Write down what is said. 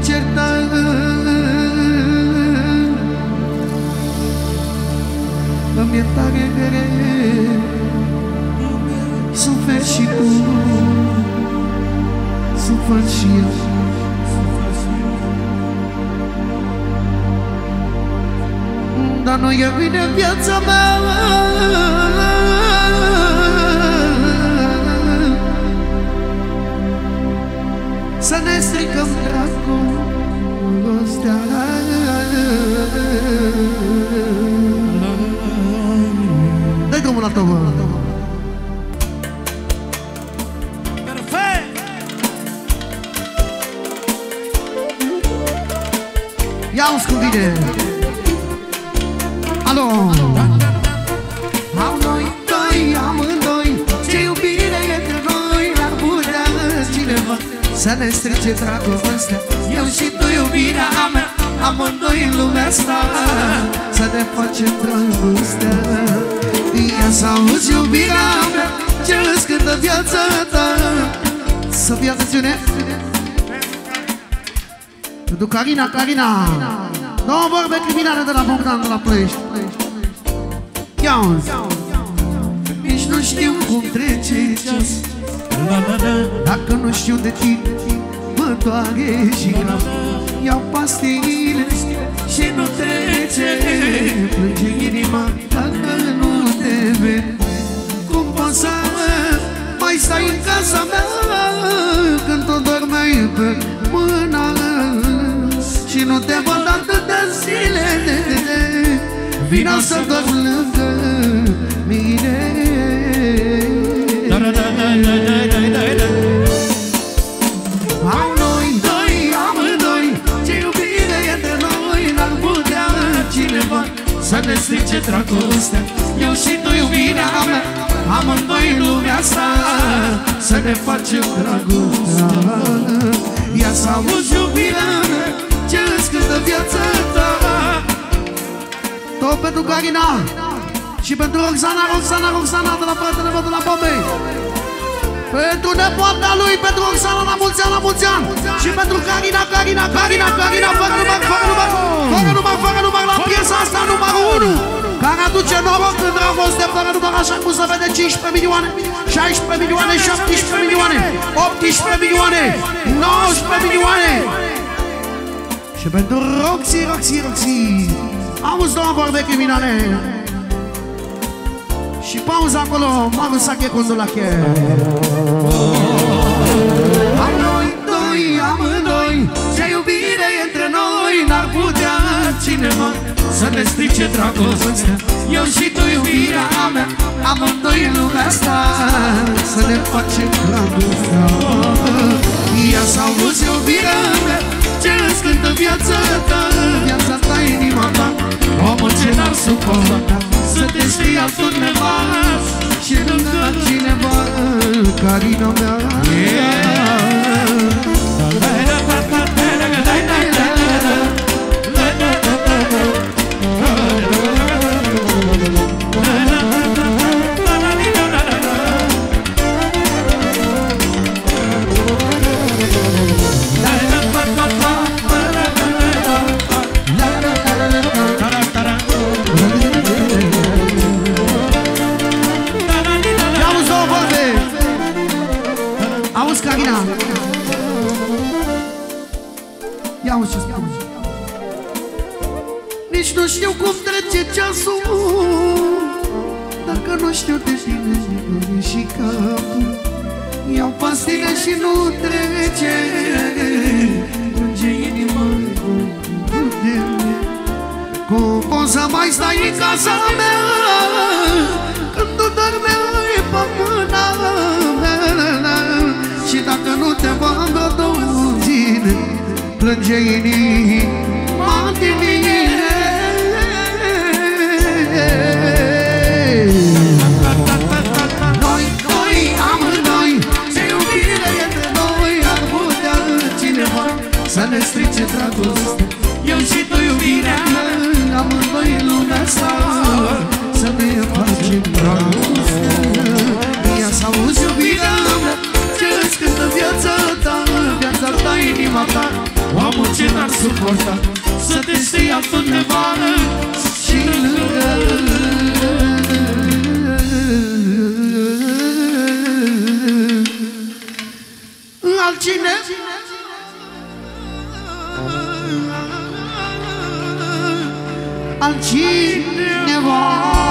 certăm, îmi e tare greu, suferi și tu, sufăr și eu. Dar nu e bine viața mea, să ne stricăm dragostea. Dă-i drumul la tobă. Ia-uți cum vine. Alo. Au noi doi, amândoi, ce iubire între noi, ar putea cineva să ne strice dragostea. Eu și tu, iubirea mea, amândoi în lumea asta, să ne facem dragostea. Ia să auzi, iubirea mea, ce îți cântă viața ta. Să fie atențiune pentru Carina, Carina. Două vorbe criminale de la Bogdan, de la Ploiești. Ia-uzi. Nici nu știu cum trece ceas, dacă nu știu de tine, mă doare și grav. Iau pastile și nu trece, plânge inima dacă nu te ved. Cum poți să mai stai în casa mea când tu dormeai pe mâna și nu te văd atâtea zile? Vino să dormi lângă mine. Au noi doi, amândoi, ce iubire e de noi, n-ar putea cineva să ne strice dragostea. Eu și tu, iubirea mea, amândoi în lumea asta, să ne facem dragostea. Ia să auzi, iubirea mea, ce îți cântă viața ta. Tot pentru Carina și pentru Roxana, Roxana, Roxana, de la fratele meu, de la Bombay. Pentru nepoata lui, pentru Roxana, la mulți ani, la mulți ani. Și pentru Carina, Carina, Carina, Carina, fără număr, fără număr, fără număr, fără număr, la piesa asta numărul 1, care aduce noroc în dragoste, fără număr, așa cum se vede, 15 milioane, 16 milioane, 17 milioane, 18 milioane, 19 milioane. Și pentru Roxy, Roxy, Roxy, auzi două vorbe criminale. Și pauza acolo, Maru Sache Condolache. Am noi doi, amândoi, ce iubire între noi, n-ar putea cineva să ne strice dragostea. Eu și tu, iubirea mea, amândoi în lumea asta, să ne facem dragostea. Ia să auzi, iubirea mea, ce îți cântă viața ta, viața ta, inima ta. Omul ce n-ar suporta să te știi altundeva și lângă cineva, Carina mea. Nici nu știu cum trece ceasul, dacă nu știu de tine și capul. Iau pastile și nu trece, plânge inima de mine. Cum poți să mai stai în casa mea când tu dormeai pe mâna mea? Și dacă nu te văd o două zile, plânge inima de mine. Noi doi, amândoi, ce iubire e de noi, ar putea cineva să ne strice dragostea. Eu și tu, iubirea, amândoi în lumea asta, să ne facem dragostea. Ia să auzi, iubirea mea, ce îți cântă viața ta, viața ta, inima ta. Omul porta să te stea undeva și lângă altcineva